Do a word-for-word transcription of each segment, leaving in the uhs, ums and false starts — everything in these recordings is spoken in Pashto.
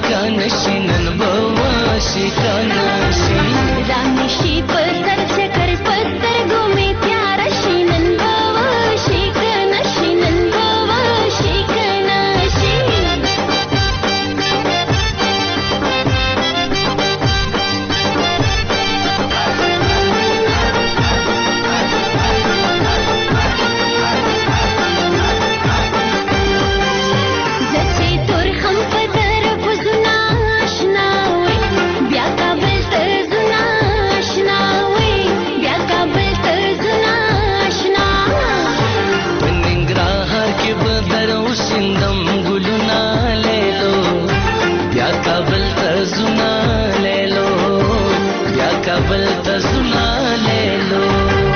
کنشی نن بوا شي کنشی رانشي په سر چکر پستر ګومې تیار شي نن بوا شي کنشي نن بوا شي کنشي کابل ته زما لیلو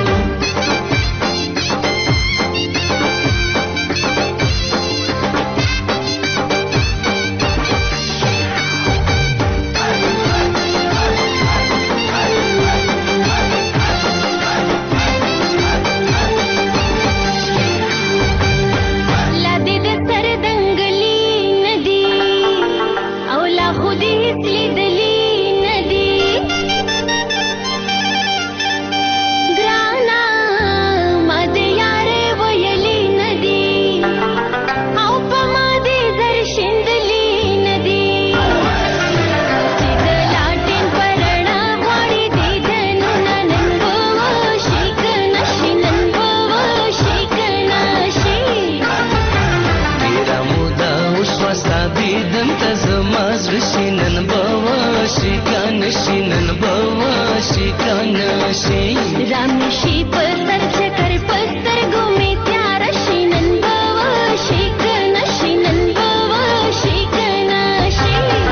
رانشي په سر چکر پستر ګومې تیار شي نن بوا شي کنشي نن بوا شي کنشي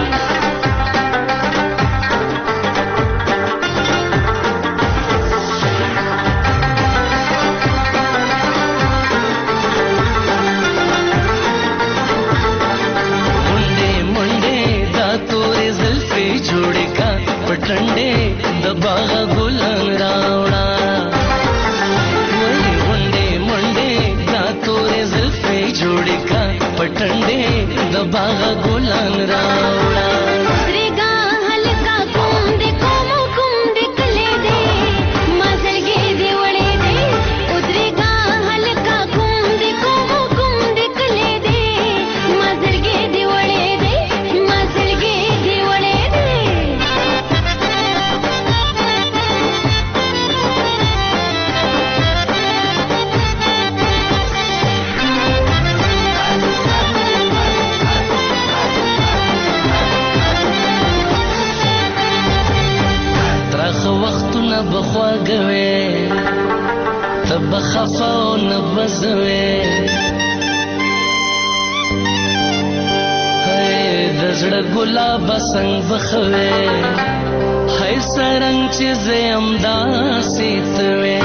منډه منډه دا تورې زلفې جوړې کا پټنډې د باغ ګلان راوړه وای منډه منډه دا تورې زلفې جوړې کا پټنډې د باغ ګلان راوړه درګا هلکا کوم دې کوم کوم دې کله دې مازلګې دې وړې دې درګا هلکا کوم دې کوم کوم دې کله دې مازلګې دې وړې دې مازلګې دې وړې دې وختونه بخواږوي ته بخفا او نه بزوي هی د زړه ګلاب څنګه بخوي هی سرنګ چې زم داسې توي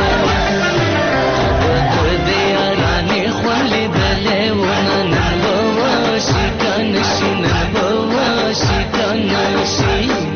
په دې یارانې خولې دلې ونه نن بوا شي کنشي نن بوا شي کنشي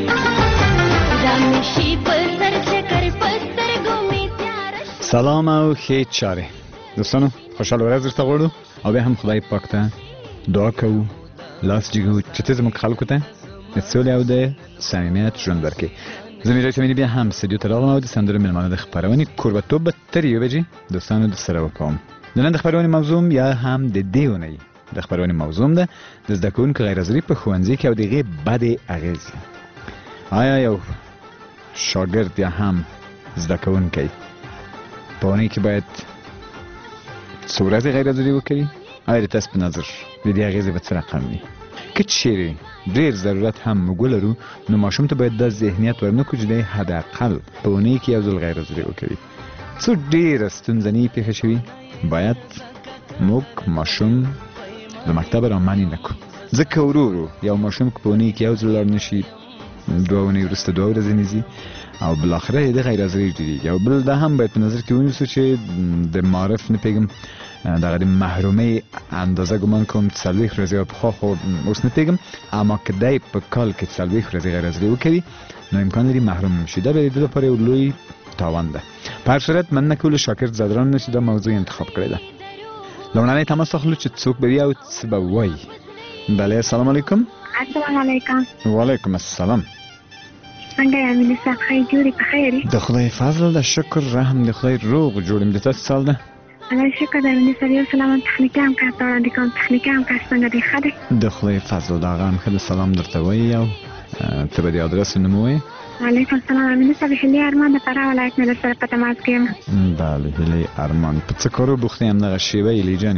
رانشي په سر چکر پستر ګومې تیار شي سلام او ښې چارې دوستانو خوشحاله ورځ درته غواړو او بیا هم خدای پاک ته دعا کوو لاس جګو چې ته زموږ خلکو ته د سولې او د صمیمیت ژوند ورکړي زه میرات امیدي بیا هم استودیو ته راغلم او د سندرو مېلمانه د خپرونې کوربهتوب به تر یوې بجې دوستانو درسره وکوم د نن د خپرونې موضوع یا هم د دې اونۍ د خپرونې موضوع ده د زده کوونکو غیر حاضري په ښوونځي کې او د هغې بدې اغېزې آیا یو شاګرد یا هم زده کوونکی په اونۍ کې باید څو ورځې غیر حاضري وکړي آیا د تاسو په نظر د دې اغېزې به څه رقم وي که چیرې ډېر ضرورت هم موږ ولرو نو ماشوم ته باید دا ذهنیت ورنکړو چې دی حداقل په اونۍ کې یو ځل غیر حاضري وکړي څو ډېره ستونزنې پېښه شوي باید موږ ماشوم له مکتبه رامنې نه کړو ځکه ورو ورو یو ماشوم که په اونۍ کې یو ځل لاړ نه شي دوه اونۍ وروسته دوه ورځې نه ځي او بالاخره یې د غیر حاضري ډېرېږي او بل دا هم باید په نظر کې ونیسو چې د معرف نه پوهېږم دغه د محرومۍ اندازه ګمان کوم څلوېښت ورځې او پخوا خو اوس نه پوهېږم اما که دی په کال کې څلوېښت ورځې غیر حاضري وکوي نو امکان لري محروم شي دا به د ده لپاره یو لوی تاوان ده په هر صورت مننه کولو شاکر زدران نه چې دا موضوع انتخاب کړې ده لومړنی تماس اخلو چې څوک به وي او څه به وایي بله السلام علیکم. السلام علیکم. وعلیکم السلام. څنګه یې امینه صاحب؟ ښه جوړې په خیر یې؟ د خدای فضل د شکر رحم د خدای روغ جوړیم. د تاسو سال ده؟ الله شکر د امینه صاحب. یو سلام تخنیکي همکار ته وړاندې کوم. تخنیکي همکار څنګه دی؟ ښه دی؟ د خدای فضل د هغه هم ښه د سلام درته وایي او ته به د ادرس نوم ووایې؟ وعلیکم السلام. امینه صاحب هیلې ارمان د فراه ولایت نه درسره په تماس کې یم. بله هیلې ارمان. په څه کارو بوختې همدغه شېبه هیلې جانې؟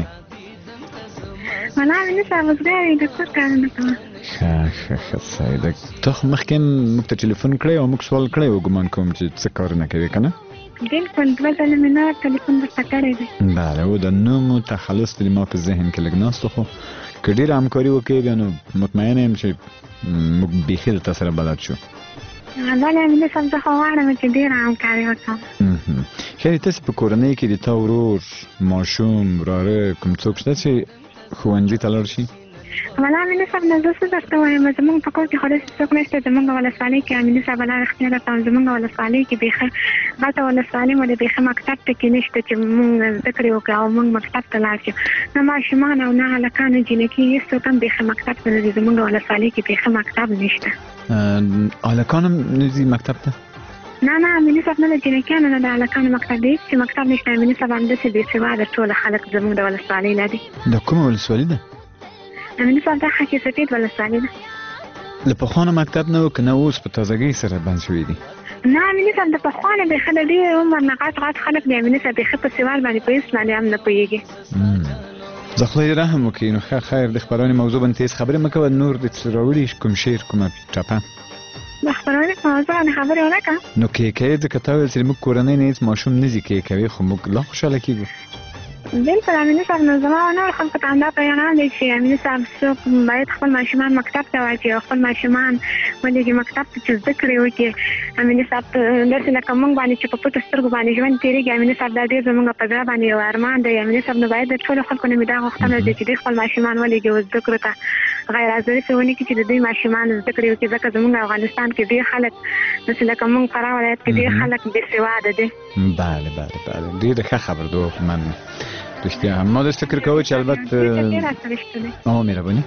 والله امینه صاحب وزګار یې، د کور کارونه کوم. ښه ښه ښه سعید. ته خو مخکې هم موږ ته ټلیفون کړی او موږ سوال کړی و، ګمان کوم چې څه کارونه کوې که نه؟ بلکل دوه ځله مې نه ټلیفون درته کړی دی. بله او د نومو تخلص د ما په ذهن کې لږ ناست خو که ډېره همکاري وکړې بیا نو مطمئنه یم چې موږ بیخي له تا سره بلد شو. بله امینه صاحب زه خو غواړم چې ډېره همکاري وکړم. ښایي تاسې په کورنۍ کې د تا ورور ماشوم وراره کوم څوک شته چې ښوونځي ته لاړ شي؟ والله امینه صاحب نه زه څه درته وایم، زموږ په کور کې خو داسې څوک نشته. زموږ ولسوالۍ کې امینه صاحب الله رښتیا درته وایم، زموږ ولسوالۍ کې بیخي غټه ولسوالۍ مو د بیخي مکتب پکې نشته چې موږ زده کړې وکړو او موږ مکتب ته لاړ شو. نه ماشومان او نه هلکان او جینکي هېڅ څوک هم بیخي مکتب ته نه ځي. زموږ ولسوالۍ کې بیخي مکتب نشته. هلکان هم نه ځي مکتب ته؟ نه نه امینه صاحب نه د جینکیانو نه د هلکانو مکتب دی، هېڅ مکتب نشته. امینه صاحب همداسې بې سواده ټوله خلک زموږ د ولسوالۍ نه دي. د کومه ولسوالۍ ده؟ امینه صاحب دا خاکي سفید ولسوالۍ ده. له پخوا نه مکتب نه و که نه اوس په تازګۍ سره بند شوي دي؟ نه امینه صاحب د پخوا نه بیخي د ډېر عمر نه غټ غټ خلک دي امینه صاحب، بیخي په سوال باندې په هېڅ باندې هم نه پوهېږي. زه خدای دې رحم وکړي. نو ښه خیر د خپرونې موضوع باندې تېز خبرې مه کوه. نور دې څه راوړي کوم شعر کومه ټپه؟ د خپرونې په موضوع باندې خبرې ونه کړم. نو کیکې ځکه تا ویل چې موږ کورنۍ نه هېڅ ماشوم نه ځي کیکوي خو موږ لا خوشحاله کېږو. بلکل امینه صاحب نو زما او نور خلکو ته همدا پیغام دی چې امینه صاحب څوک باید خپل ماشومان مکتب ته واچوي او خپل ماشومان ولېږي مکتب ته چې زده کړې وکړي. امینه صاحب داسې لکه موږ باندې چې په پټو سترګو باندې ژوند تېرېږي، امینه صاحب دا ډېر زموږ په زړه باندې یو ارمان دی. امینه صاحب نو باید د ټولو خلکو نه مې دا غوښتنه ده چې دوی خپل ماشومان ولېږي او زده کړو ته غیر حاضري څه ونه کړي چې د دوی ماشومان زده کړې وکړي، ځکه زموږ افغانستان کې ډېر خلک داسې لکه موږ فراه ولایت کې ډېر خلک بې سواده دي. بله بله بله ډېره ښه خبر ده. من رښتیا هم ما داسې فکر کوو چې البته او مهرباني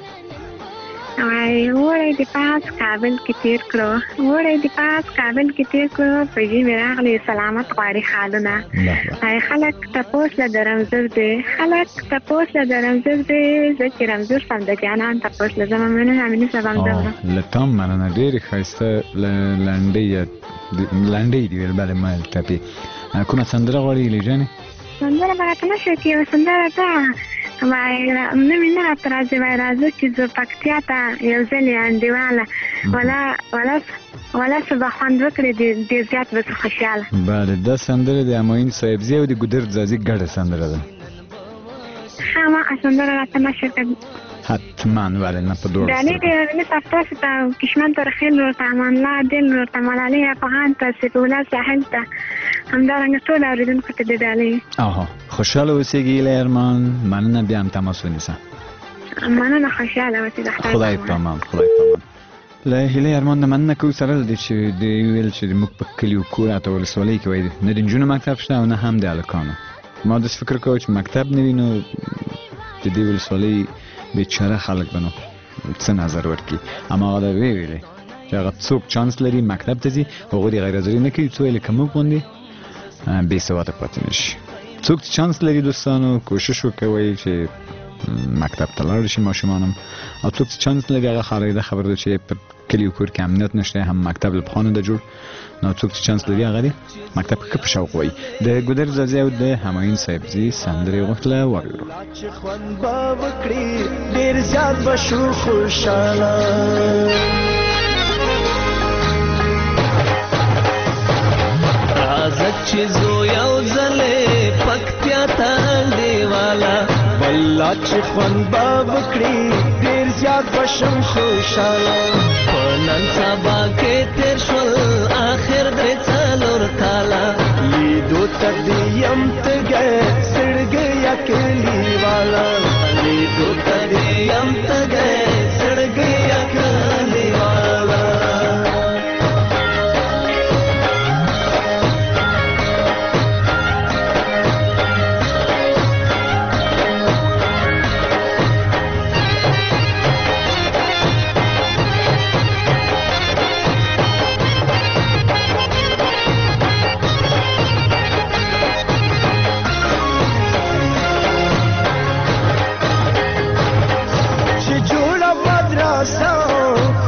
وړی د پاس کابل کې تېر کړو، وړی د پاس کابل کې تېر کړو، په ژمي راغلی سلامت غواړي خالونه. ای خلک تپوس له د رمزور دی، خلک تپوس له د رمزور دی، زه چې رمزور شم د جانان تپوس له زما مننه امینه صاحب همدا وړم. له تا هم مننه. ډېرې ښایسته لنډۍ لنډۍ دي ویل. بله ما ټپې کومه سندره غواړي هیلې جانې؟ سندره به راته نه شوې چې یوه سندره ده وایي نه مې نه راته راځي، وایي راځه چې زه پکتیا ته یو ځل یې انډیواله ولا ولا ولا څه به خوند وکړې ډېر زیات به څه خوشحاله. بله دا سندره د همایون صاحبزي او د ګودر ځاځي ګډه سندره ده. هماغه سندره راته نه شوې حتما ولې نه په دواړو ډالۍ د امینه صاحب تاسو ته کشمن ترخیل ورته امان الله دل ورته ملالۍ افغان ته سیفالله ساحل ته همدارنګه ټول اورېدونکو ته د ډالۍ. آها خوشحاله اوسېږي هیلې ارمان. مننه بیا هم تماس ونیسه. مننه خوشحاله اوسې. خدای پامان خدای پامان. له هیلې ارمان نه مننه کوو سره له دې چې دوی ویل چې موږ په کلي و کور اته ولسوالۍ کې وایي نه د نجونو مکتب شته او نه هم د هلکانو. ما داسې فکر کوو چې مکتب نه وي نو د دې ولسوالۍ بیچاره خلک به نو څه نظر ورکړي. هماغه دا ویې ویلې چې هغه څوک چانس لري مکتب ته ځي هغوی د غیر حاضري نه کوي څو یې لکه موږ غوندې بې سواده پاتې نه شي. څوک چې چانس لري دوستانو کوشش وکوئ چې مکتب ته لاړ شي ماشومان هم، او څوک چې چانس لري هغه خبره ده خبره ده چې په کلي و کور کې امنیت نشته هم مکتب له پخوا نه ده جوړ. نو څوک چې چانس لري هغه دې مکتب کې په شوق وایي. د ګودر ځاځي او د همایون صاحبزي سندرې غوښتله واورو. ډېر زیات به شو خوشحاله راځه چې زو یو ځلې پکتیا ته انډیواله والله چې خوند به وکړي ډېر زیات به شم خوشحاله. په نن سبا کې تېر شول آخر درې څلور کاله لیدو ته دې یم تږی زړګیه کلیواله، لیدو ته دې یم تږی زړګیه کلیواله.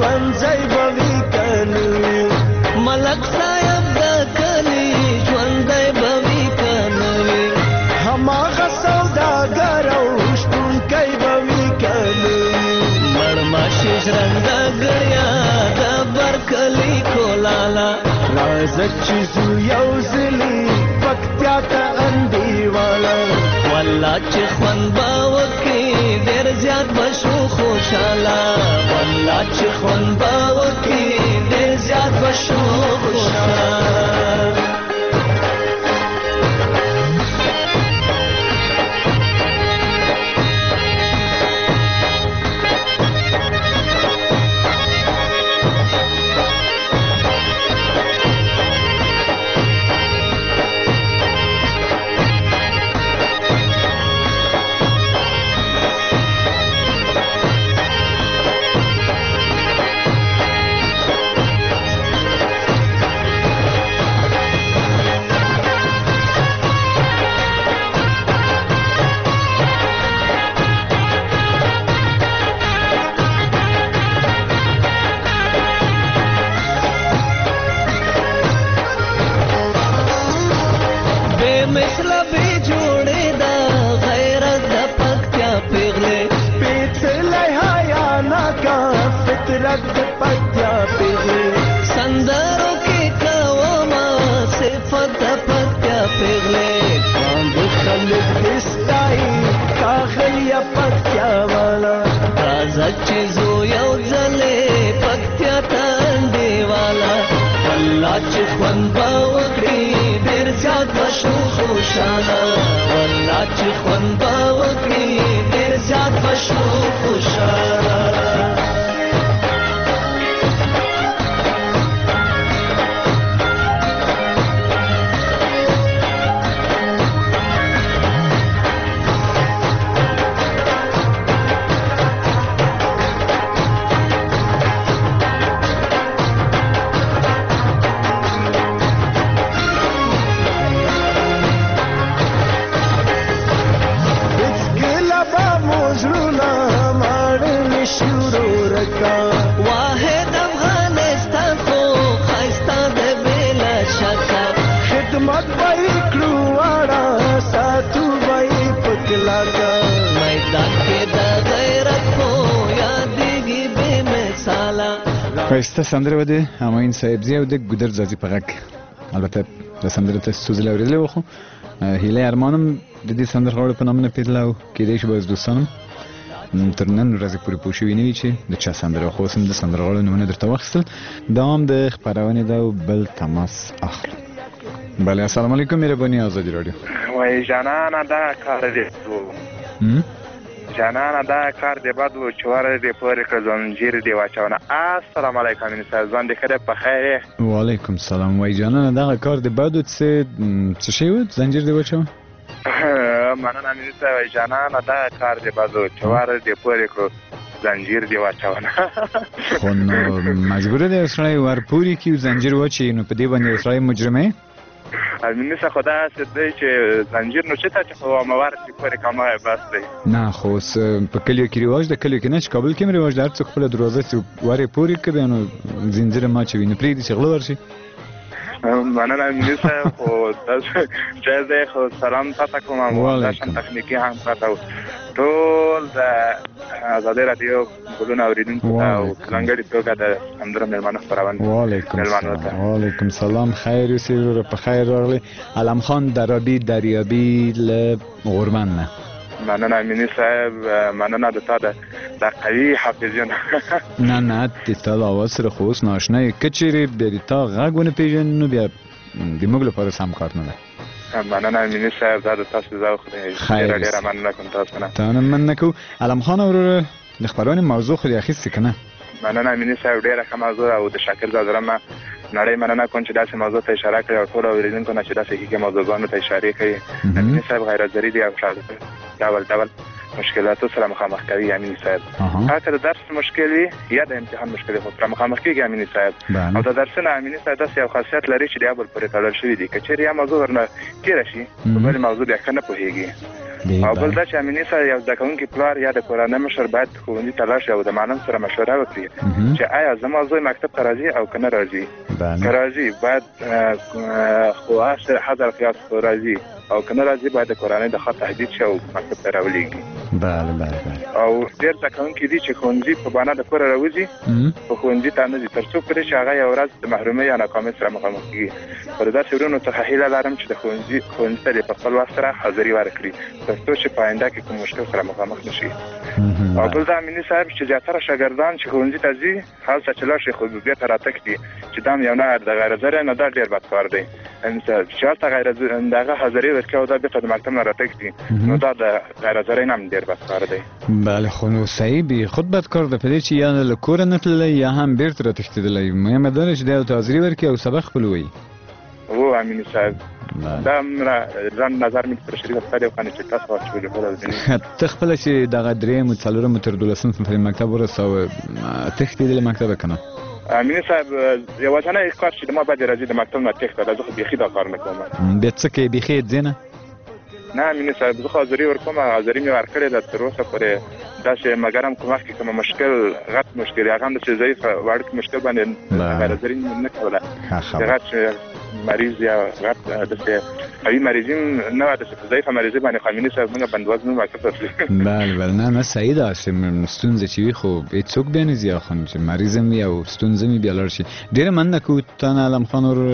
ښوونځی به وي که نه وي ملک صاحب د کلي ژوندی به وي که نه وي هماغه سوداګر او شپونکی به وي که نه وي مړماشي ژرنده ګړیا د برکلي کولاله راځه چې ځو یو ځلي پکتیا ته انډیواله والله چې خوند به وکړي ډېر زیات به شو خوشحاله والله چې خوند به وکړي ډېر زیات به شو خوشحاله سندرو کې کومه صفت د پکتیا پیغلې باندې خلک دستای کاغلیا پکتیا والا راځه چې زو یو ځلې پکتیا ته انډیواله والله چې خوند به وکړي ډېر زیات به شو خوشحاله والله چې خوند به وکړي ډېر زیات به شو خوشحاله واحد افغانستان خو خایسته د بلا شکه خدمت به کړو واړه ساتو به پکلاکا میدان کې د غیرت خو یادېږي بې مثاله ښایسته سندره به د همایون صاحبزي او د ګودر ځاځي په غږ البته د سندرې ته ستونزې اورېدلې وه خو هیله ارمانم د دې سندرغاړو په نامه نه پېژنله او کېدای شي به اوس دوستانم تر نن ورځې پورې پوه شوي نه وي چې د چا سندره خو اوس هم د سندرغاړو نومونه درته واخیستل دا هم د خپرونې ده او بل تماس اخلو بله السلام علیکم مهرباني آزادي راډیو وای جانانه دا کار دی جانانه دا کار دی بد و چې ور دې پورې کړ زنجیر دی واچونه السلام علیکم انسان ځان دې کړه په خیر وعلیکم السلام وای جانانه دا کار دی بد و څه څه شی و زنجیر دی واچو مننه مې وای جانانه دا کار دی بد و چې ور دې پورې کړ زنجیر دی واچونه خو نو مجبور دی سړی ور پورې کی زنجیر واچي نو په دې باندې سړی مجرمه مینه څه خدا ست دی چې زنجیر نو چته چې خو موارد پورې کومه بس دی نه خو په کلیو کې رواج د کلیو کې نه چې کابل کې رواج در څو خپل دروازه څو وره پورې کوي نو زنجیر ما چې ویني پرې دي شغله ورشي مننه مینه څه خو تاسو چې زه خو سلام تاسو کوم ماشین تخنیکی هم تاسو ټول د آزادۍ رادیو ګلونه اوریدونکو ته او څنګه توګه د همدره مېلمانه خپرونه وعلیکم السلام وعلیکم السلام خیر اوسئ ورو په خیر راغلی علم خان درابی دریابی له غوربند نه مننه امینی صاحب مننه د تا د قوي حافظه نه نه د تا د اواز سره خو اوس ناشنا یې که چیرې بیا د تا غږ ونه پېژنې نو بیا د موږ لپاره سم کار نه دی مننه امینی صاحب دا د تاسو ذوق دی ډېره ډېره مننه کوم تاسو نه تا نه مننه کوو علم خان وروره د خپرونې موضوع خو دې اخیستې که نه مننه امینی صاحب ډېره ښه موضوع او د شاکر زازره ما نړۍ مننه کوم چې داسې موضوع ته اشاره کړې او ټولو اورېدونکو نه چې داسې حقیقي موضوعګانو ته اشارې کوي امیني صاحب غیرت زري دی او شاګرد ډول ډول مشکلاتو سره مخامخ کوي امیني صاحب هغه د درس مشکل وي یا د امتحان مشکل وي سره مخامخ کېږي امیني صاحب او د درسونه امیني صاحب داسې یو خاصیت لري چې د یو بل پورې تړل شوي دي که چېرې یا موضوع ورنه تېره شي په بلې موضوع بیا ښه نه پوهېږي او بل دا چې امیني صاحب یو زده کوونکی پلار یا د کورنۍ مشر باید ښوونځي ته لاړ شي او د معلم سره مشوره وکړي چې آیا زما زوی مکتب ته راځي او که نه راځي. که راځي باید خو حذر قیاس خو راځي او که نه راځي باید د کورنۍ د خوا تهدید شي او مکتب ته راولېږي. بله بله بله. او ډېر زده کوونکي دي چې ښوونځي په بهانه د کوره راوځي خو ښوونځي ته نه ځي تر څو پورې چې هغه یوه ورځ د محرومۍ یا ناکامۍ سره مخامخ کېږي. خو د داسې ورونو څخه هیله لرم چې د ښوونځي ښوونځي ته دې په خپل وخت سره حاضري ورکړي تر څو چې په آینده کې کوم مشکل سره مخامخ نه شي. او بل دا امیني صاحب چې زیاتره شاګردان چې ښوونځي ته ځي هلته چې لاړ شي خو بېرته راتګ دي چې دا یو نه د غیر حاضرۍ نه دا ډېر بد کار دی. چې هلته غیر د هغه حاضري ورکړي او دا بېرته د مکتب نه راتګ دي نو دا د غیر حاضرۍ نه هم ډېر بد کار دی. بله خو نو صحیح بي خود بد کار ده په دې چې یا له کوره نه تللی یا هم بېرته راتښتېدلی. مهمه دا ده چې دی ورته حاضري ورکړي او سبق خپل ووایي. هو امیني صاحب دا ځان نظر مې پر شریف افتاد یو خانه چې تاسو واچولې بوله ته خپله چې دغه درېیم و څلورم تر دولسم صنف مکتب ورسوه تښتېدلې مکتبه که نه؟ امیني صاحب یوازینی کار چې د ما باید راځي د مکتب نه تښته ده. زه خو بیخي دا کار نه کوم. بیا څه کوې بیخي یې ځې نه؟ نه امیني صاحب زه خو حاضري ورکوم حاضري مې ورکړې ده تر اوسه پورې داسې مګر هم کوم وخت کې کوم مشکل غټ مشکل هغه هم داسې ضعیف وړوکی مشکل باندې غیر حاضري نه کوله. غټ مریض یا غټ داسې قوي مریضي نه وه داسې په ضعیفه مریضي باندې خو امیني صاحب موږ بندوز نه مکتب ته تللي. بله بله نه نه صحیح ده چې ستونزه چې وي خو هېڅوک بیا نه ځي خو چې مریض هم وي او ستونزه هم بیا لاړ شي. ډېره مننه کوو تا نه علم خان وروره.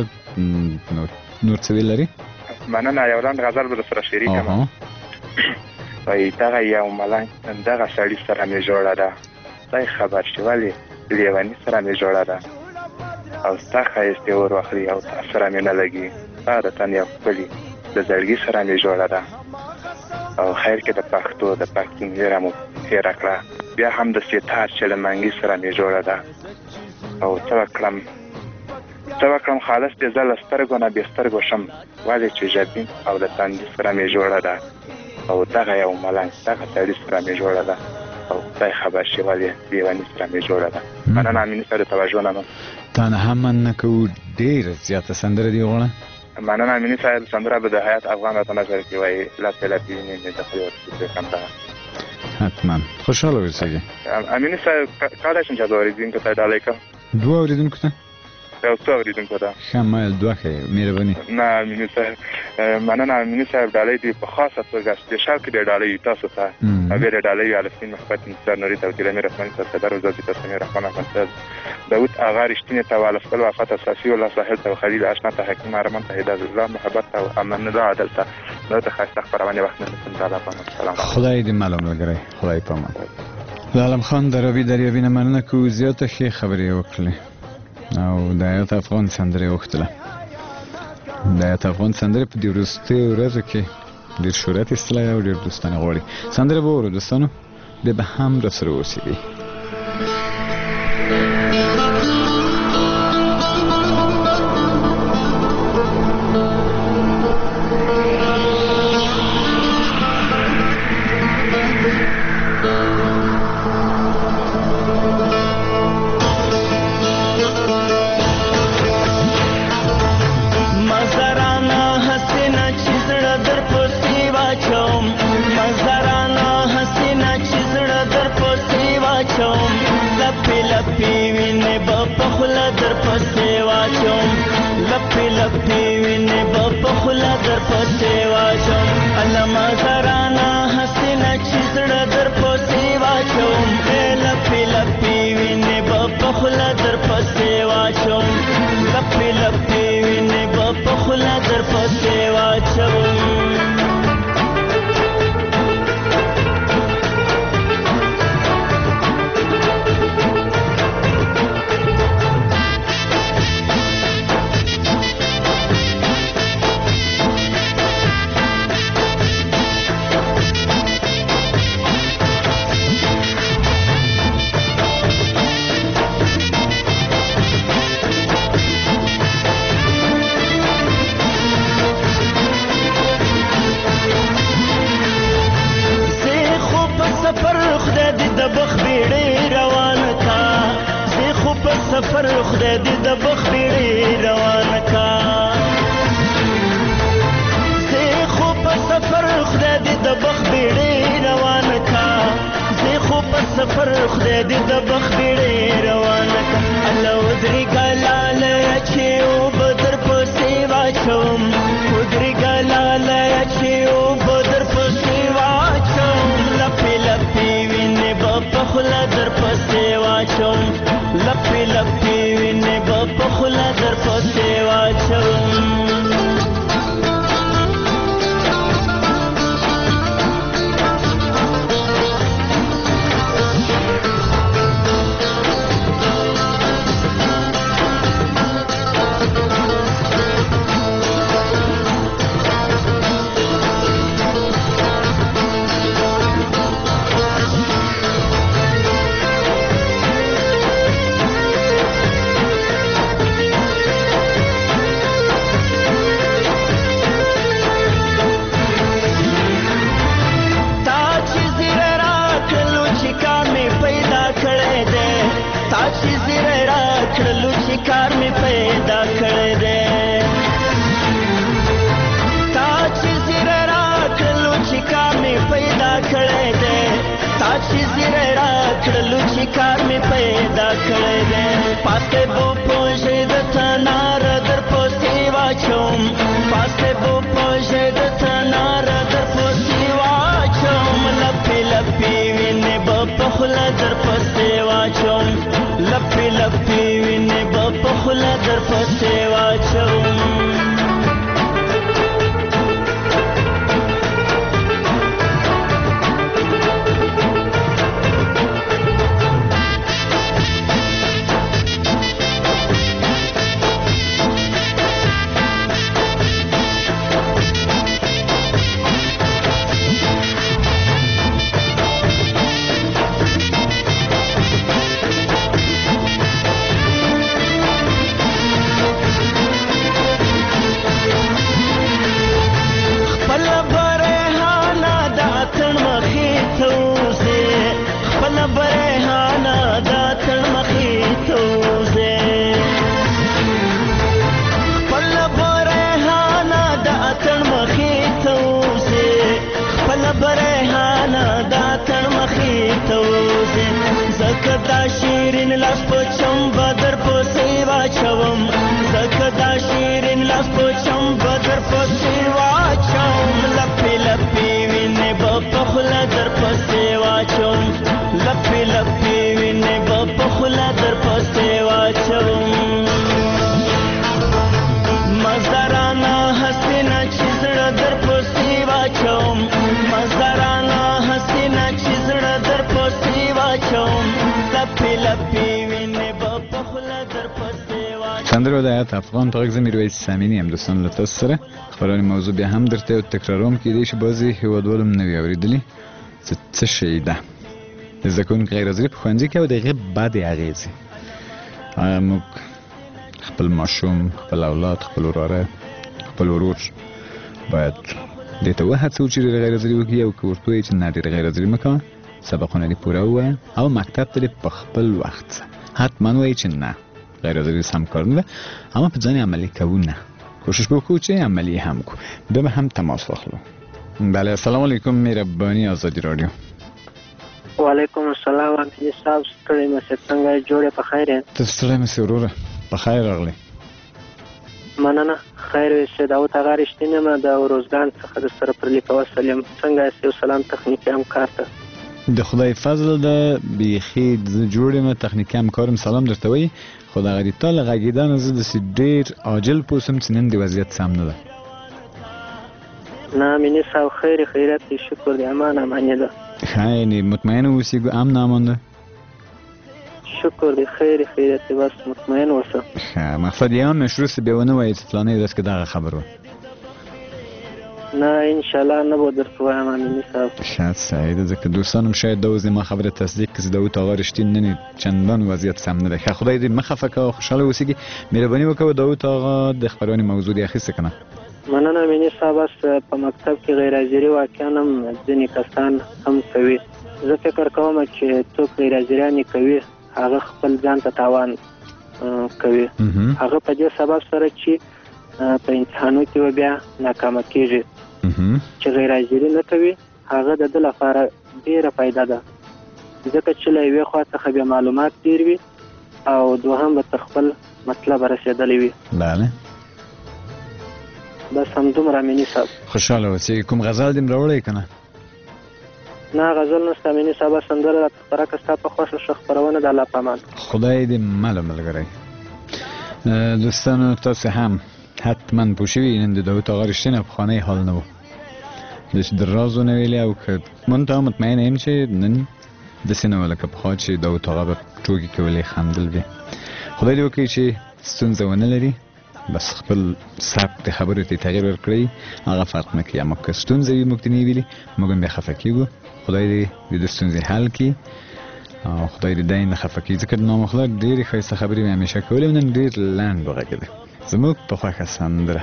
نور څه ویل لري؟ مننه یو لاند غزل به درسره شریکم. وایي دغه یو ملنګ دغه سړي سره مې جوړه ده خدای خبر چې ولې لیوني سره مې جوړه ده او ستا ښایست یې ور واخلي او تا سره مې نه لګي ستا د تن یو ښکلي د زړګي سره مې جوړه ده او خیر کې د پښتو د پښتون ویره مو هېره کړه بیا هم د ستار چې له منګي سره مې جوړه ده او څه وکړم څه وکړم خالص دې زه له سترګو نه بې سترګو شم ولې چې ژبین او د تندي سره مې جوړه ده او دغه یو ملنګ دغه سړي سره مې جوړه ده او خدای خبر شي ولې لیوني سره مې جوړه ده. مننه امیني صاحب د توجه نه. تا نه هم مننه کوو. ډېره زیاته سندره دې وغواړه. مننه امیني صاحب سندره به د حیات افغان راته نظر کې وایي لپې لپې وینې مې د خولې ورڅوکې کمده. حتما خوشحاله اوسېږي. امیني صاحب کولای شم چې د اورېدونکو ته ډالۍ کړم؟ دوه اورېدونکو ته؟ یو څو اورېدونکو ته. ښه مایل دوه ښه مهرباني. نه امیني صاحب مننه امیني صاحب ډالۍ دې په خاصه توګه سپېشل کړي ډالۍ تاسو ته او بیا د ډالۍ الفین محبت انتصار نوري توکیل امیر رحماني صاحب صدر وزارت تصمیم رحمان احمد صاحب داود آغا رښتینې ته والا خپل وفات اساسي الله ساحل ته خلیل اشنا ته حکیم ارمان ته هدایت الله محبت ته او امن الله عدل ته نو ته ښایسته خپرونې وخت نه کوم تعالی په سلام. خدای دې مل ملګری خدای په امان. د عالم خان دروي دریابي نه مننه کوو. زیاته ښې خبرې وکړلې او د حیات افغان سندرې وغوښتله. د حیات افغان سندرې په دې وروستیو ورځو کې ډېر شهرت ایستلی او ډېر دوستانه غواړي. سندرې به واورو دوستانو بیا به هم راسره اوسېږئ. د بخ بیړې روانه کا زه خو په سفر خدای دې د بخ بیړې روانه کا الله ودرېږه لاله چې اوبه در پسې واچوم ودرېږه لاله چې اوبه در پسې واچوم لپې لپې وینې به په خوله در پسې واچوم لپې لپې وینې به په خوله در پسې واچوم کار می پیدا کړی دی تا چې زیره راکړلو چې کار می پیدا کړی دی تا چې زیره راکړلو چې کار می پیدا کړی دی پاسې بو پوژې د تنار در پسې واچوم پاسې بو پوژې د تنار در پسې واچوم لپې لپې وینې به په خوله در پسې واچوم لپې لپې وینې به په خوله در پسې واچوم دا شیرین لاس په چمبه در پسې واچوم زکه دا شیرین لاس په چمبه در پسې واچوم لپې لپې وینې به په خوله در پسې واچوم لپې لپې وینې به په خوله در پسې واچوم مزدارانه حسینه چې زړه در پسې واچوم مزدارانه حسینه چې زړه در پسې واچوم سندره د حیات افغان په غږ زه میرویس سامینی یم دوستان له تاسو سره خپرونې موضوع بیا هم درته یو تکراروم کیدای شي بعضې هېوادوالو هم نه وي اورېدلي چې څه شی ده د زده کوونکي غیر حاضري په ښوونځي کې او د هغې بدې اغېزې موږ خپل ماشوم خپل اولاد خپل وراره خپل ورور باید دې ته وهڅوو چې ډېره غیر حاضري وکړي او که ورته ووایي چې نه ډېره غیر حاضري مه کوه سبقونه دې پوره ووایه او مکتب ته دې په خپل وخت حتما وایي چې نه غیر حاضري سم کار نه ده اما په ځان یې عملي کوو نه کوشش به وکړو چې عملي هم کړو بیا به هم تماس واخلو بله السلام علیکم مهرباني آزادي راډیو وعلیکم السلام امیني صاحب ستړی مسې څنګه یې جوړې په خیر یې ته ستړی مسې وروره په خیر راغلی مننه خیر ویسې داود هغه رښتینې یم د روزګان څخه د سره پر لیکه وصل یم څنګه یاست یو سلام تخنیکي همکار ته د خدای فضل ده بیخي زه جوړ یم تخنیکي همکارم سلام درته وایي خو دغه د تا له غږېدنه زه داسې ډېر عاجل پوه شوم چې نن د وضعیت سم نه ده نه امیني صاحب خیر خیرت دی شکر دی امان اماني ده ښه یعنې مطمئن اوسېږو امن امان ده شکر دی خیر خیرت دی بس مطمئن اوسه ښه مقصد یې هم مشروع سي بیا ونه وایي چې فلانۍ ورځ کې دغه خبر وه نه انشاءالله نه به درته وایم امیني صاحب ښه صحیح ده ځکه دوستان هم شاید دا اوس زما خبره تصدیق کړي چې داود اغا رښتین نن چندان وضعیت سم نه دی ښه خدای دې مه خفه کوه خوشحاله اوسېږي مهرباني وکړه داود اغا د خپرونې موضوع دې اخیسته که نه مننه امیني صاحب بس په مکتب کې غیر حاضري واقعا هم ځینې کسان هم کوي زه فکر کوم چې څوک غیر حاضریانې کوي هغه خپل ځان ته تاوان کوي هغه په دې سبب سره چې په امتحانو کې به بیا ناکامه کېږي چې غیر حاضري نه کوي هغه د ده لپاره ډېره فایده ده، ځکه چې له یوې خوا څخه بیا معلومات ډېر وي او دوهم به تر خپل مطلب رسېدلی وي. بله بس همدومره امیني صاحب. خوشحاله اوسې. کوم غزل دې م راوړی که نه؟ نه غزل نشته امیني صاحب، سندره راته خپره که ستا په خوښه ښه خپرونه د الله په امان. خدای دې مله ملګری. دوستانو تاسو هم حتما پوه شوي نن د داود آقا رښتینی پخوانی حال نه و، داسې د راز ونه ویلې او که منتها مطمئنه یم چې نن داسې نه وه لکه پخوا چې داود آقا به ټوکې کولې خندل بیا. خدای دې وکړي چې ستونزه ونه لري، بس خپل سبک د خبرو ته تغییر ورکړئ، هغه فرق نه کوي. موږ که ستونزه وي موږ ته نه ویلي موږ هم بیا خفه کېږو. خدای دې د دې ستونزې حل کړي او خدای دې دی نه خفه کړي، ځکه د نامخلق ډېرې ښایسته خبرې مې همیشه کولې او نن ډېر لنډ وغږېده زموږ په خوښه سندره.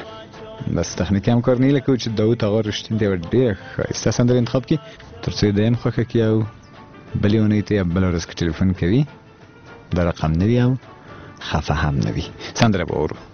بس تخنیکي همکار نه هیله کوو چې داود آقا رښتین ته یوه ډېره ښایسته سندره انتخاب کړي تر څو یې دی هم خوښه کړي او بلې اونۍ ته یا بله ورځ که ټلیفون کوي دا رقم نه وي او خفه هم نه وي. سندره به اورو.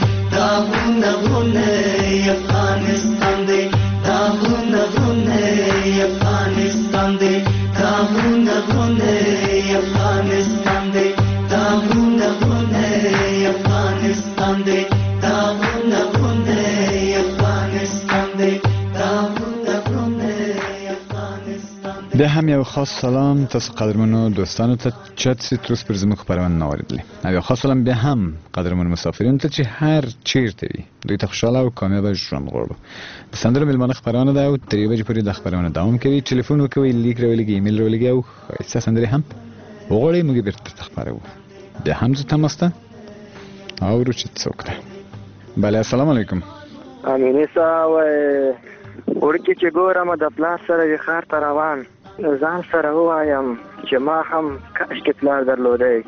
Afghanistan, هم یو خاص سلام تاسو قدرمنو دوستانو ته چت سیتروس پر زموږ خبرونه اوریدلې. او یو خاص سلام به هم قدرمنو مسافرینو ته چې هر چیرته وي دوی ته خوشاله او کامیاب ژوند غواړو. د سندرو میلمانه خبرونه ده او ترې بجې پورې د خبرونه دوام کوي. ټلیفون وکوي، لیک راولېږي، ایمیل راولېږي او ښایسته سندرې هم وغواړئ موږ یې بېرته درته خپروو. بیا هم زه تماس ته اورو چې څوک ده. بله السلام علیکم. امینې صاحب وایي وړکې چې ګورم د پلار سره یې ښار ته روان ځان سره ووایم چې ما هم کاشکې پلار درلودی.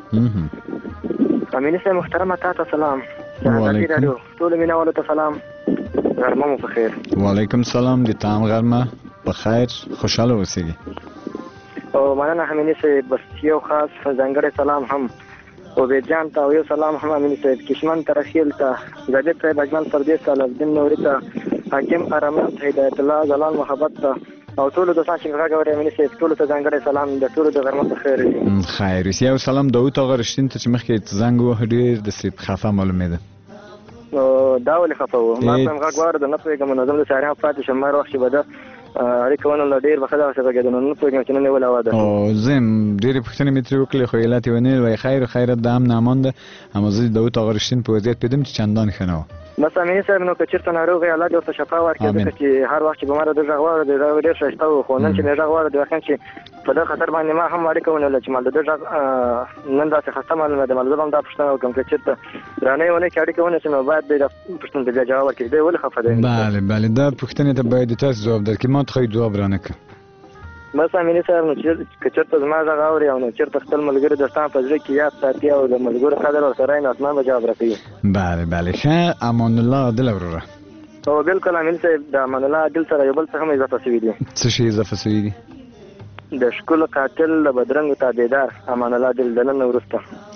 امینې صاحب محترمه تا ته سلام. وعلیکم ټولو مینهوالو ته سلام. غرمه مو په خیر. وعلیکم سلام. د تا هم غرمه په خیر خوشحاله اوسېږي. او مننه امینې صاحب. بس یو خاص ځانګړی سلام هم عبید جان ته او یو سلام هم امینې صاحب کشمن ته رخیل ته زبید صاحب اجمل پردیس ته لفدین نوري ته حاکم ارمان ته هدایت الله زلال محبت ته او ټولو دوستان چې غږ اوري امینې صاحب ټولو ته ځانګړی سلام. د ټولو د غرمه په خیر وي. خیر وي. یو سلام داود آقا رښتین ته چې مخکې زنګ ووهه ډېر داسې خفه معلومېده. نو دا ولې خفه و؟ ما هم غږ واورېده نه پوهېږم منظم د سهار هم پاتې شم. مار وخت چې به ده اړیکه ونلرله ډېر به ښه دغسې غږېده نو نه پوهېږم چې نن یې ولې هوا ده. او زه هم ډېرې پوښتنې مې ترې وکړې خو علت یې ونه ویل. وایي خیر خیرت د امن امان ده. اما زه د داود آقا رښتین په وضعیت پوهېدم چې چندان ښه نه و. بس امینې صاحب نو که چېرته ناروغ یې الله دې ورته شفا ورکړي ځکه چې هر وخت چې به ما د ده غږ واورېد دا ډېر ښایسته و خو نن چې مې غږ واورېد واقعا چې په دغه خطر باندې ما هم اړیکه ونیوله چې ما د ده غږ نن داسې خسته معلومېده. ما زه به هم دا پوښتنه وکړم که چېرته درانه یې ونه کړي اړیکه ونیسي نو باید دی دا پوښتنې ته بیا جواب ورکړي. دی ولې خفه دی؟ بله بله دا پوښتنې ته باید تاسو جواب درکړي. ما ته خو یې جواب رانه کړه. بس امینې صاحب نو که چېرته زما غږ اوري او نو چېرته خپل ملګري دوستان په زړه کې یاد ساتي او د ملګرو قدر ورسره وي نو حتما به جواب راکوي. بله بله ښه. امان الله عادل وروره. او بالکل امینې صاحب د امان الله عادل سره یو بل څه هم اضافه شوي دي. څه شي اضافه شوي دي؟ د ښکلو قاتل د بدرنګو تابعدار امان الله عادل د نن وروسته.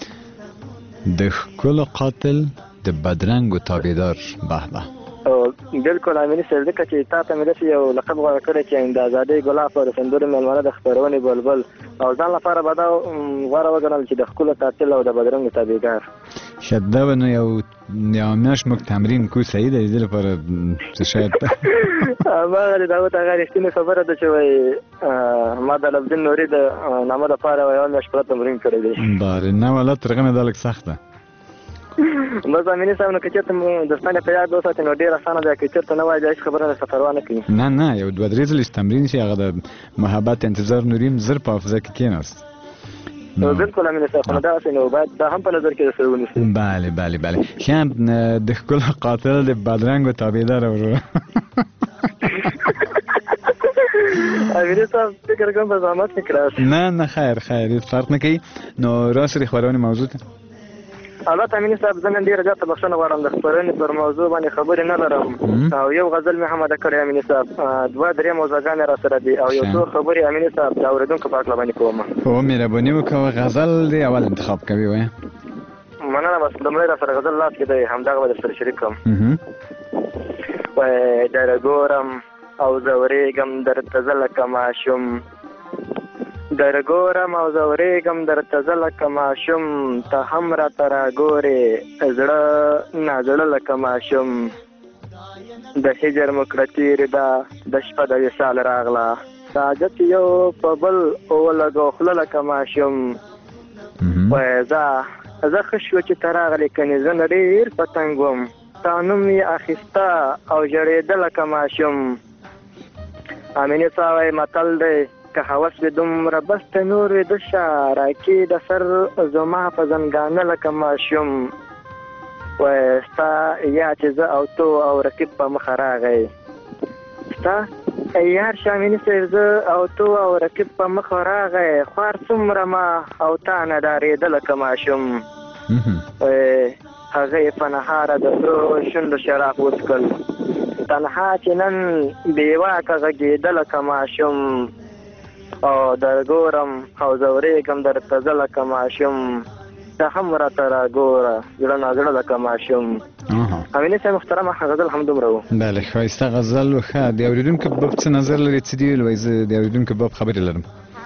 د ښکلو قاتل د بدرنګو تابعدار. به به. او بالکل امینې صاحب ځکه چې تا ته مې داسې یو لقب غوره کړی چې د ازادۍ ګلاب او د سندرو میلمانه د خپرونې بلبل او ځان لپاره به دا غوره وګڼل چې د ښکلو قاتل او د بدرنګو تابعدار. ښه دا به نو یو یوه میاشت موږ تمرین کوو. صحیح ده د دې لپاره چې شاید هماغه د داود هغه رښتینې خبره ده چې وایي ما د لفظین نوري د نامه دپاره یوه میاشت پوره تمرین کړی دی. بله نه والا ترغمې دا لږ سخت ده. بس امینې صاحب نو که چېرته دوستان یې په یاد وساتي نو ډېر اسانه ده. که چېرته نه وایي دا هېڅ خبره درته پروا نه کوي. نه نه یو دوه درې ځلې چې تمرین شي هغه د محبت انتظار نوري هم زر په حافظه کې کېناست. نو بالکل امینې صاحب خو نو دغسې نو باید دا هم په نظر کې درسره ونیسي. بله بله بله. ښه د ښکلو قاتل د بدرنګو تابعدار وروره. امینې صاحب فکر کوم په زحمت کې کړه. نه نه خیر خیر فرق نه کوي. نو راسره خبرونې موضوع ته البته امینې صاحب زه نن ډېره زیاته بخښنه غواړم د خپرونې پر موضوع باندې خبرې نه لرم او یو غزل مې هم ادا کړی امینې صاحب. دوه درې موضوعګانې را سره دي او یو څو خبرې امینې صاحب د اورېدونکو په هکله باندې کوم. او مهرباني وکړه غزل دې اول انتخاب کوي. وایه مننه. بس لومړی را سره غزل لاس کې دی همدغه به درسره شریک کړم. وایي ډېره ګورم او زه ورېږم درته زه لکه ماشوم در ګورم او زه ورېږم درته زه لکه ماشوم ته هم راته راګورې زړه نازړه لکه ماشوم د هجر مو کړه تېرې ده د شپه د وصال راغله ساجت یو په بل ولګو خوله لکه ماشوم. وایه زه زه ښه شوه چې ته راغلې کنې زه نه ډېر پتنګ وم ستا نوم یې اخیسته او ژړېده لکه ماشوم. امینې صاحب وایي متل دی که هوس وي دومره بس ته نور وي د شا راکې د سر زما په زنګانه لکه ماشوم. وایي ستا یا چې زه او تو او رقیب په مخه راغی ستا یار شامینې صاحب زه او تو او رقیب په مخه راغی خوار څومره ما او تا نه ډارېده لکه ماشوم. وایي هغه یې په نهاره د سرو شونډو شراب وڅکل تنها چې نن بېواکه غږېده لکه ماشوم. او در ګورم او زه ورېږم درته زه لکه ماشوم ته هم راته راګوره زړه نازړه لکه ماشوم. امینې صاحب محترمه غزل هم دومره و. بله ښایسته غزل و. ښه د اورېدونکو باب څه نظر لري څه دي ویل؟ وایي زه د اورېدونکو باب خبرې لرم.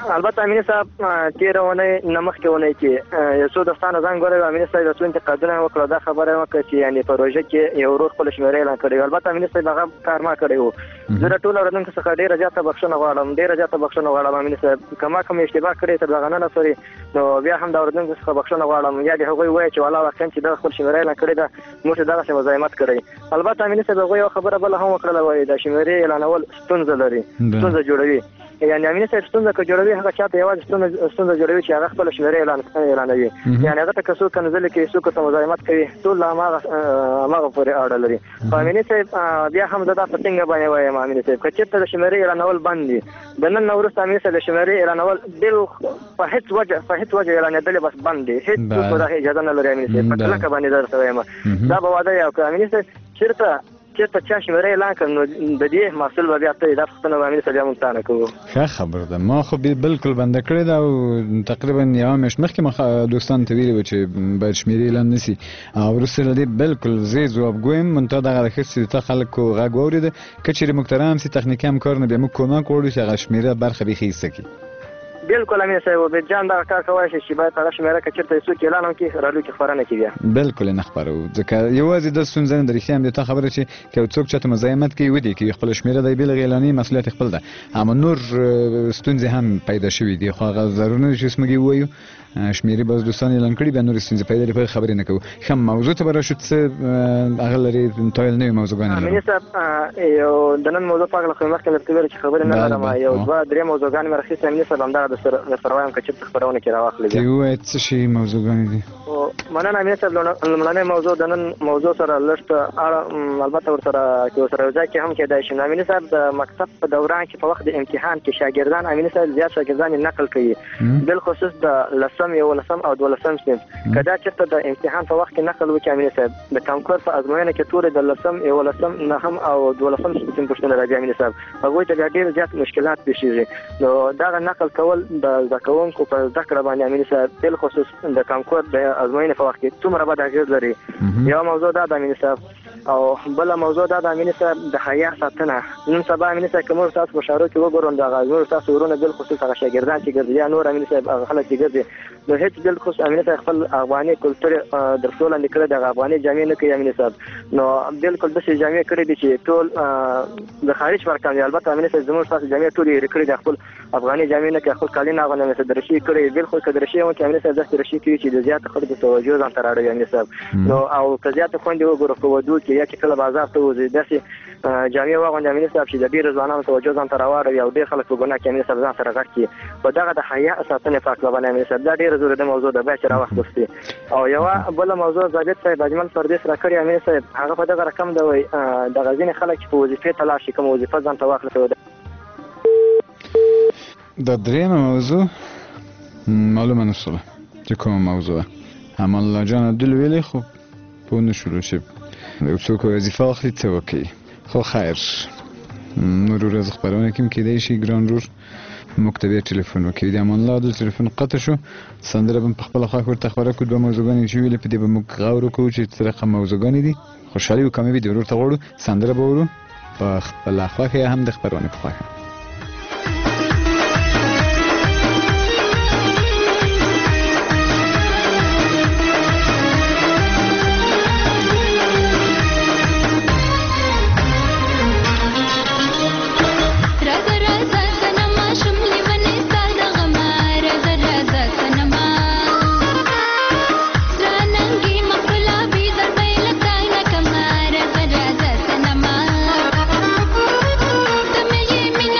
البته امین صاحب تېره اونۍ نه مخکې اونۍ کې یو څو دوستانو زنګ وهلی و، امین صاحب یو څو انتقادونه یې وکړه. دا خبره یې وکړه چې یعنې په روژه کې یو ورور خپله شمېره اعلان کړې وه. البته امین صاحب هغه کار ما کړی و. زه د ټولو اورېدونکو څخه ډېره زیاته بخښنه غواړم ډېره زیاته بخښنه غواړم امین صاحب. که ما کوم اشتباه کړی تر دغه ننه پورې نو بیا هم د اورېدونکو څخه بخښنه غواړم. یا دې هغوی ووایي چې والله واقعا چې دغه خپل شمېره اعلان کړې ده موږ ته دغسې مزاحمت کړی. البته امین صاحب هغوی یوه خبره بله هم وکړله، وایي د شمېرې اعلانول ستونزه لري، ستونزه جوړوي. یعنې امین صاحب ستونزه که جوړوي هغه چا ته یوازې ستونزه جوړوي چې هغه خپله شمېره اعلان اعلانوي. یعنې هغه ته که څوک کنځلې کوي، څوک ورته مزاحمت کوي، ټول له هماغه هماغه پورې اړه لري. خو امین صاحب بیا هم زه دا په ټینګه باندې وایم امین صاحب که چېرته د شمېرې اعلانول بند دي د نن نه وروسته امین صاحب د شمېرې اعلانول بالکل په هېڅ وجه په هېڅ وجه اعلانېدلې بس بند دي. هېڅ څوک دا اجازه نه لري امین صاحب. په کلکه باندې درته وایم دا به واده یې وکړه امین صاحب. چېرته چېرته چا شمېره اعلان کړ نو د دې محصول به بیا ته دا پوښتنه به امین صاحب بیا موږ تا نه کوو. ښه خبره ده. ما خو بالکل بنده کړې ده او تقریبا یوه میاشت مخکې ما دوستانو ته ویلي وو چې باید شمېرې اعلان نه سي او وروسته له دې بالکل زه ځواب ګویم. منتها دغه ده ښه چې د تا خلکو غږ واورېده که چېرې موږ ته رام سي تخنیکي همکار نه بیا موږ کومک غواړو چې هغه شمېره برخه بیخي ایسته کړي. بالکل امین صاحب وبید جان دغه کار کولی شي چې باید هغه شمېره که چېرته یې څوک اعلان هم کړي راډیو کې خپره نه کړي بیا بالکل یې نه خپروو. ځکه یوازې دا ستونزه نه ده، رښتیا هم د تا خبره چې که څوک چاته مزاحمت کوي ودې کوي خپله شمېره دی بېلغې اعلانوي مسؤلیت یې خپل ده. اما نور ستونزې هم پیدا شوي دي خو هغه ضرور نه ده چې اوس موږ یې ووایو شمېرې به دوستان اعلان کړي بیا نورې ستونزې پیدا دي په خبرې نه کوو. ښه موضوع ته به راشو څه هغه لرې تا ویل نوې موضوعګانې لرو. امین صاحب یو د نن موضوع په هکله خو مخکې درته ویلو چې خبرې نه لرم یو دوه درې موضوعګانې مې راخیستې امین صاحب همدغه درسره وایم که چېرته خپرونه کې راواخلې ته یې ووایه څه شي موضوعګانې دي. مننه امین صاحب. لومړنۍ موضوع د نن موضوع سره لږ اړه البته ورسره چې ورسره یو ځای کې هم کېدای شي. امین صاحب د مکتب په دوران کې په وخت د امتحان کې شاګردان امین صاحب زیات شاګردان یې نقل کوي بالخصوص د لسم یولسم او دولسم صنف. که دا چېرته د امتحان په وخت کې نقل وکړي امین صاحب د کانکور په ازموینه کې ټولې د لسم یولسم نهم او دولسم صنف پوښتنې راځي امین صاحب هغوی ته بیا ډېر زیات مشکلات پیښیږي. نو دغه نقل کول د زده کوونکو په زده کړه باندې امین صاحب بالخصوص د کانکور د ازموینې په وخت کې څومره بد اغېز لري. یوه موضوع دا ده امین صاحب او بله موضوع دا ده امین صاحب د حیا ساتنه. نن سبا امین صاحب که موږ تاسو په ښارو کې وګورو دغه زموږ ستاسو ورونه بالخصوص هغه شاګردان چې ګرځي یا نور امین صاحب هغه خلک چې ګرځي نو هېڅ بالخصوص امین صاحب خپل افغاني کلتور درسو لاندې کړی دغه افغاني جامې نه کوي امین صاحب. نو بالکل داسې جامې کړي دي چې ټول د خارج فرق کوي. البته امین صاحب زموږ ستاسو جامې ټولې هېرې کړي دي خپل افغاني جامې نه کوي خپل کالي نه اغوندي امین صاحب درشي کړي بالکل که درشي هم چې امین صاحب داسې درشي کوي چې د زیاته خلکو توجه ځان ته راړوي امین صاحب. نو او که زیاته خویندې وګورو په ودو کې یا چې کله بازار ته وځي داسې جامې واغوندي امین صاحب چې د ډېرو ځوانانو توجه ځان ته راواړوي او ډېر خلک په ګناه کې امین صاحب ځان سره غټ کړي. په دغه د حیا ساتنې په هکله باندې امین صاحب دا ډېره ضروري موضوع ده باید چې راواخیستې. او یوه بله موضوع ضابط صاحب اجمل پردیس راکړې امین صاحب هغه په دغه رقم ده وایي دغه ځینې خلک چې په وظیفې ته لاړ شي کومه وظیفه ځان ته واخلي. دا درېیمه موضوع معلومه نه شوله چې کومه موضوع امان الله جان عبدل ویلې خو پوه نه شولو چې یو څوک وظیفه واخلي څه وکړي. خو خیر نور ورځ خپرونه کې هم کېدای شي ګران ورور موږ ته بیا ټلیفون وکړي. د امان الله عبدل ټلیفون قطع شو. سندره به په خپله خوا کې ورته خپره کړو. دوه موضوعګانې چې ویلې په دې به موږ غور وکړو چې څه رقم موضوعګانې دي. خوشحالي او کامیابي دې ورور ته غواړو. سندره به ورو په خپله خوا کې هم د خپرونې په خوا کې Thank you.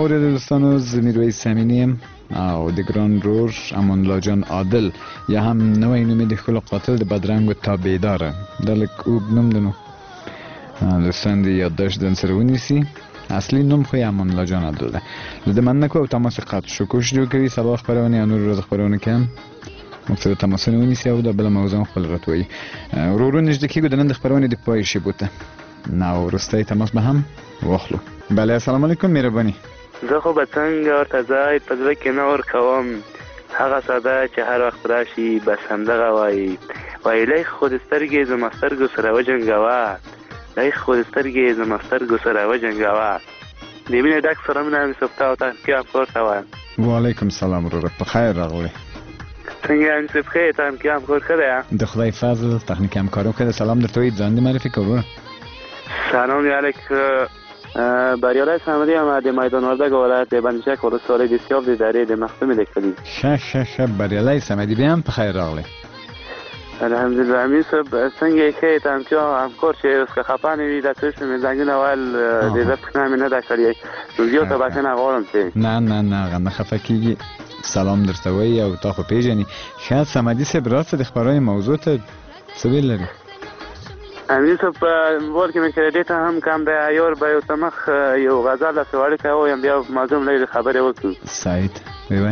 واورید دوستانو، زه میرویس امینی یم او د ګران رور امان الله جان عادل یا هم نوی نومې د ښکلو قاتل د بدرنګو تابعداره دا لږ اوږد نوم دی نو دوستان د یادداشت ځان سره ونیسي. اصلي نوم خو یې امان الله جان عادل ده. له ده مننه کوو او تماس قطع شو. کوشش دې وکوي سبا خپرونې یا نورو ورځو خپرونو کې هم موږ سره تماسونه ونیسي او دا بله موضوع هم خپل راته ووایي. ورو ورو نږدې کېږو د نن د خپرونې د پای شیبو ته نو وروستی تماس به هم واخلو. بله السلام علیکم مهرباني. زه خو به څنګه ورته ځای په زړه کې نه ورکوم، هغه ساده چې هر وخت راشي بس همدغه وایي وایي لیک خو د سترګې زما سترګو سره وجنګوه، لیک خو د سترګې زما سترګو سره وجنګوه. د مینې ډک سلامونه مې صفتا او تحقیق افکار ته وایم. وعلیکم سلام وروره، په خیر راغلی. څنګه مې صف خیر تحقیق افکار ښه دی؟ د خدای فضل تخنیکي همکارو ښه دی. سلام درته وایي، ځان دې معرفي کړه وروره. سلام علیکم، بریالای صمدی هم د میدان وردګ ولایت د بندشک ولسوالۍ د سیاب د ادارې د مخدوم د کلي. ښه ښه ښه بریالای صمدی بیا هم په خیر راغلی. الحمدلله امین صاحب څنګه یې ښه تمتیا همکار چې اوس که خفه نه وي دا څه شو مې زنګونه ویل د ده پوښتنه مې نه ده کړې نو زیاته بښنه غواړم چې نه نه نه هغه نه خفه کېږي. سلام درته وایي او تا خو پېژني. ښه صمدي صاحب راسته د خپرونې موضوع ته څه ویل لري؟ امین صاحب په موبایل کې مې کریډیټ هم کم دی، یو به یو ته مخ یو غزل داسې وړوکی ووایم بیا موضوع لري خبرې وکړو. سعید ووایه.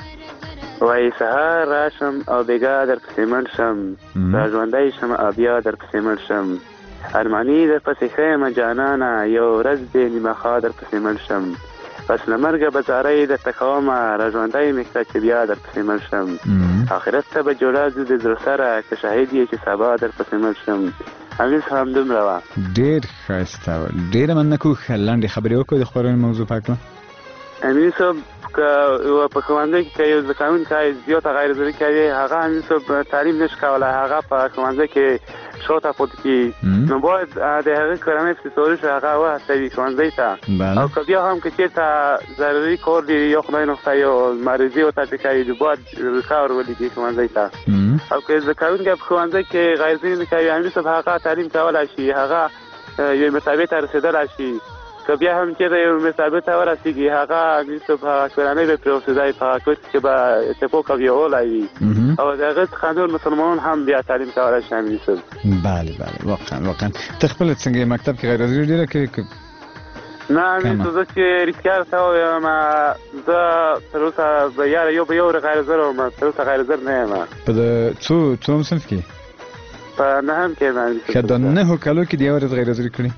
وایي سهار راشم او بېګا در پسې مړ شم، را ژوندی شم او بیا در پسې مړ شم، ارماني در پسې ښه یم جانانه یو ورځ دې نیمه خوا در پسې مړ شم، پس له مرګه به زارۍ درته کومه را ژوندی مې کړه چې بیا در پسې مړ شم، آخرت ته به جوړه ځو د زړه سره که شاهد یې چې سبا در پسې مړ شم. امین صاحب همدومره وه. ډېر ښایسته وه، ډېره مننه کوو. ښه لنډې خبرې وکړو د خپرونې موضوع پاک کړه. امین صاحب که په ښوونځي کې که یو زده کوونکی زیاته غیر ضروري کوي هغه امین صاحب تعلیم نشي کولی، هغه په ښوونځي کې شاته پاتې کېږي، نو باید د هغې کورنۍ پسې څاري چې هغه وهڅوي ښوونځي ته، او که بیا هم که چېرته ضروري کار دی یا خدای نخواسته یا مریضي ورته پې کوي نو باید ریښه ور ولیږي ښوونځي ته، او که زده کوونکی په ښوونځي کې غیر ضروري کوي امین صاحب هغه تعلیم کولی شي، هغه یو مرتبې ته رسېدلی شي، که بیا هم چېرته یو مرتبې ته ورسېږي هغه امین صاحب هغه کورنۍ به پرې اوسېدی په هغه کور کې به اتفاق او یووالی وي، او د هغې څخه نور مسلمانان هم بیا تعلیم کولی شي امین صاحب. بله بله واقعا واقعا. ته خپله څنګه مکتب کې غیر حاضري ډېره کوې که نه امین صاحب زه چې رښتیا درته ووایم زه تر اوسه به یاره یو به یو غیر حاضر وم، تر اوسه غیر حاضر نه یم. په د څو څوم صنف کې؟ په نهم کې یم. ښه د نهو کالو کې د یو ورځ غیر حاضري کړې؟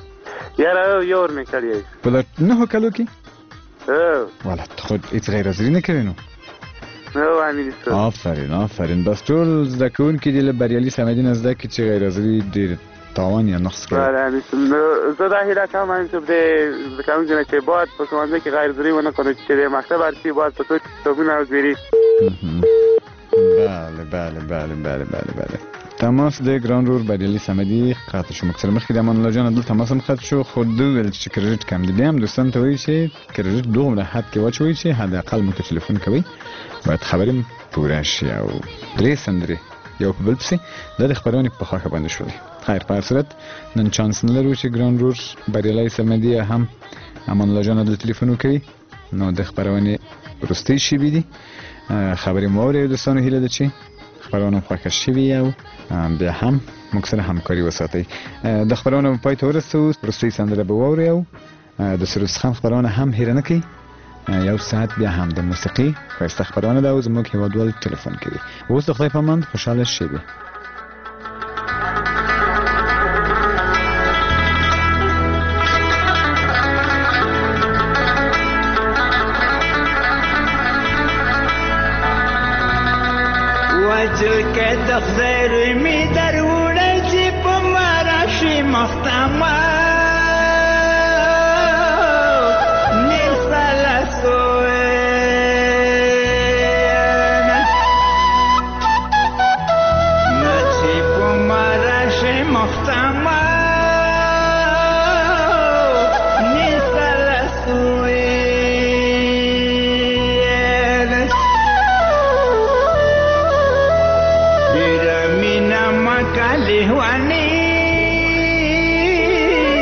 یاره یو ور مې کړی. په د نهو کالو کې؟ هو والا ته خو هېڅ غیر حاضري نه کوې نو؟ هو امین صاحب. آفرین آفرین. بس ټول زده کوونکي دې له بریالي صمدي نه زده کړي چې غیر حاضري ډېر تاوان یا نقص کوي. بله امین صاحب. نو زه دا هیله کوم امین صاحب د زده کوونکي نه چې باید په ښوونځي کې غیر حاضري ونه کړو، چې د مکتب هر شي باید په ټول کتابونه وګوري. بله بله بله بله بله بله. تماس د ګران رور بریالي صمدي قطع شو. موږ سره مخکې د امان الله جان عادل تماس هم قطع شو، خو دوی ویل چې کریډیټ کم دی. بیا هم دوستانو ته وایي چې کریډیټ دومره حد کې واچوئ چې حداقل موږ ته تلیفون کوئ، باید خبرې هم پوره شي. او درې سندرې یو په بل پسې دا د خپرونې په خوښه باندې شولې. خیر په هر صورت نن چانس نه لرو چې ګران رور بریالي صمدي هم امان الله جان عادل تلیفون وکوي، نو د خپرونې وروستۍ شیبې دي. خبرې مو واورئ دوستانو، هیله ده چې خپرونه خوښه شوي او بیا هم موږ سره همکاري وساتئ. د خپرونه پای ته ورسوو، وروستۍ سندره به واورئ او د سروس خان خپرونه هم هیره نه کړئ. یو ساعت بیا هم د موسیقي ښایسته خپرونه ده او زموږ هېوادوال ټلیفون کوي. اوس د خدای په امان خوشحاله شېبې. وجل که د خدای روی می در وړی چې په ما راشي مختمه نیل سلسوینه نه چې په ما راشي مختمه نیل سلسوینه ډېره مینه مه کالې وانې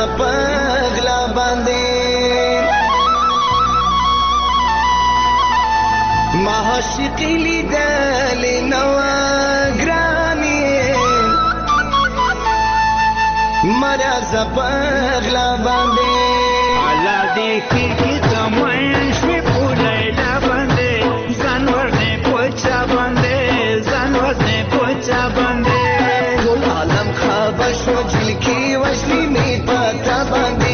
زپغلا باندې ما عاشقی لیدلې نو ګرانې مرا زپغلا باندې الله دې کې کې تمن شوي پولیلا باندې ځان ورنه پوچا باندې ځان ورنه پوچا باندې ټول عالم خبر شو جل کې وشلي می پتا باندې